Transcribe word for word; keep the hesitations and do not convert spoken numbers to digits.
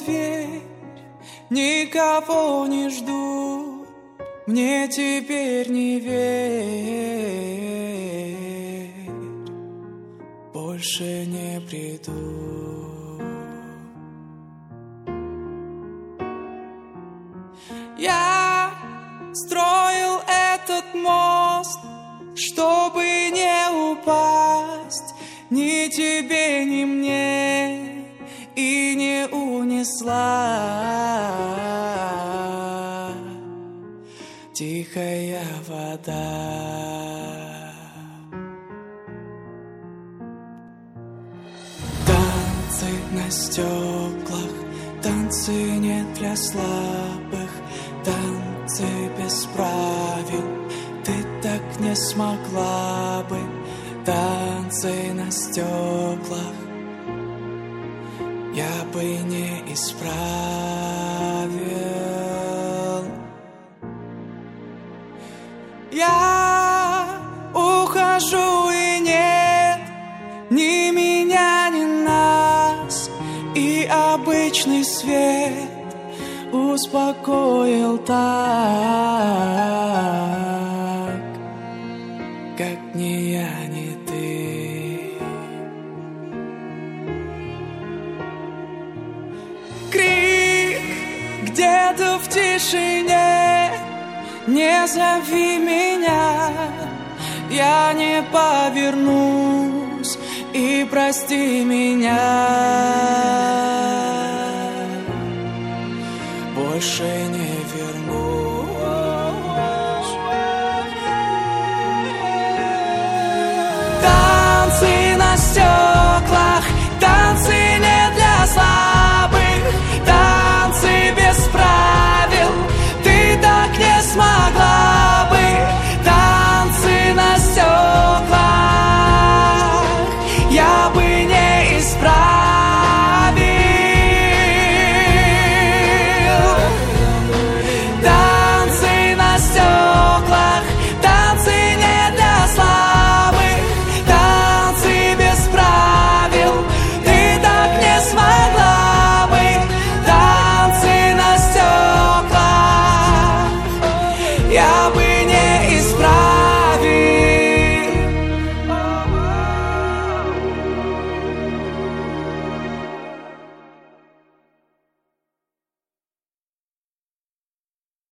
дверь, никого не жду, мне теперь не верь, больше не приду. Я строил этот мост, чтобы не упасть ни тебе, ни мне, и не унесла тихая вода. Танцы на стеклах, танцы не для слабых, танцы без правил, ты так не смогла бы. Танцы на стеклах я бы не исправил. Я ухожу, и нет ни меня, ни нас, и обычный свет успокоил так, как ни я, ни ты. Крик где-то в тишине, не зови меня, я не повернусь, и прости меня, больше не вернусь.